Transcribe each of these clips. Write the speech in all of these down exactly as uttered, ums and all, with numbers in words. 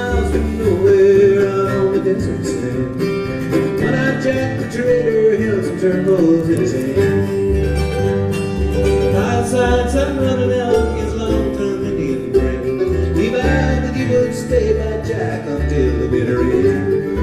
miles from nowhere out on the desert sand. One-eyed Jack the trader held some turquoise in his hand. Outside some running elk, his long-tongued Indian friend, he vowed that he would stay by Jack until the bitter end.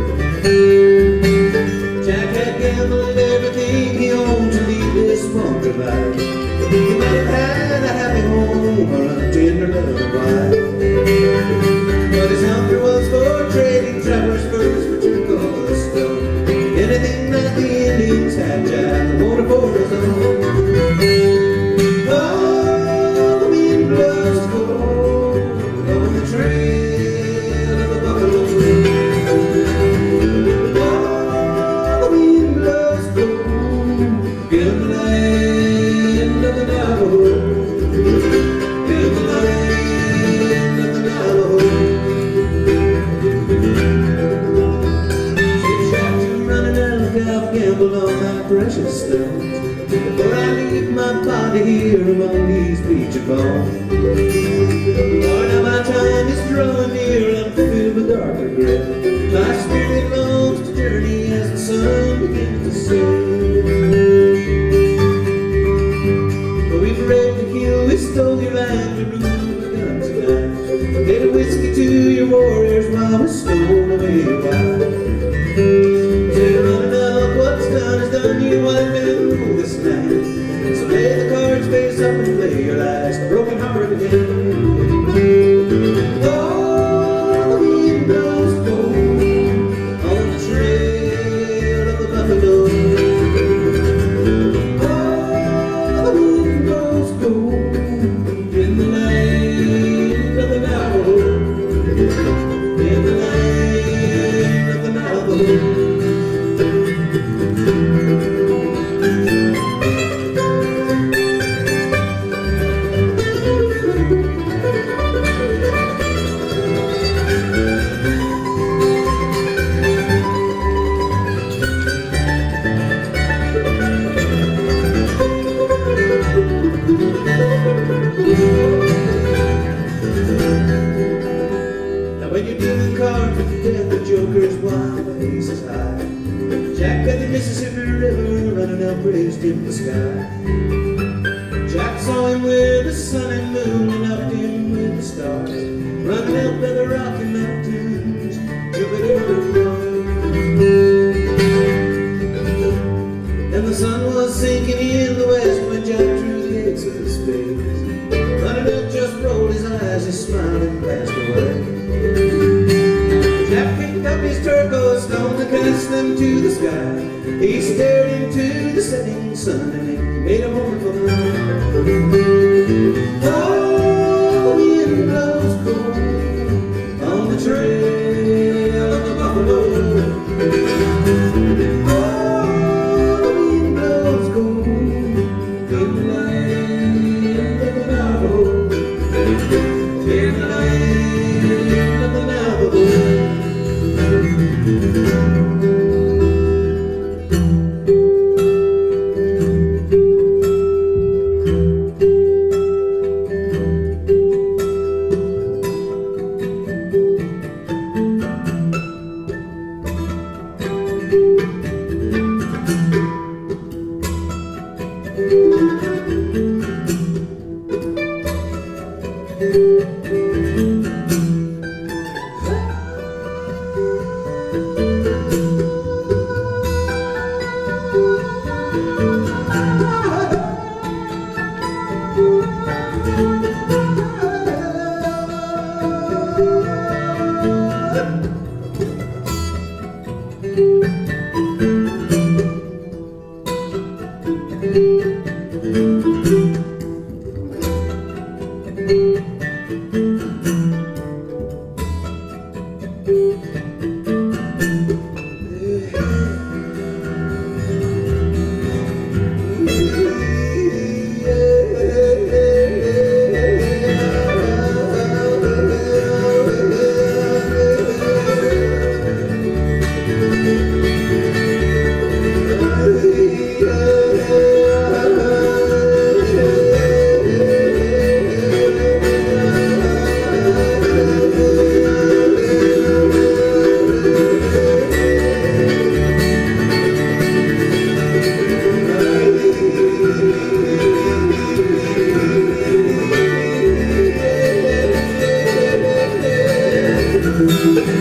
Jack had gambled everything he owned to lead this wandering life. He might have had a happy home or a tender loving wife, but his hunger was for trading travelers' furs for turquoise stone. Anything that the Indians had, Jack wanted for his own. Oh, the wind blows cold on the trail of a buffalo. Oh, the wind blows cold in the land of the Navajo. In the land of the Navajo. See Jack to running elk, I've gambled all my precious stones before I leave my body here among these bleaching bones. Lord, now my time is drawing near, I'm filled with dark regret. My spirit longs to journey as the sun begins to set. But we've raped and killed, we stole your land, we ruled the guns and knives. Gave a whiskey to your warriors while we stole away your wife. Say, running up, what's done is done, you white men rule this land. So lay the cards face up and play your last broken heart again. Oh, the wind blows cold on the trail of the buffalo. Oh, the wind blows cold in the land of the Navajo. In the land of the Navajo. Now when you're dealing cards with the death of jokers while the ace is high, Jack at the Mississippi River running out praised in the sky. Jack saw him with the sun and moon and upped him with the stars, running out by the Rocky Mountains, Jupiter and the sun was sinking in the west when Jack drew the gates of his space. Running up just rolled his eyes, he smiled and passed away. Jack picked up his turquoise stones and cast them to the sky. He stared into the setting sun and he made a mournful line. Oh, the wind blows cold on the trail of the buffalo. Oh, the wind blows cold in the land of the Navajo. In the land of the Navajo. Thank you.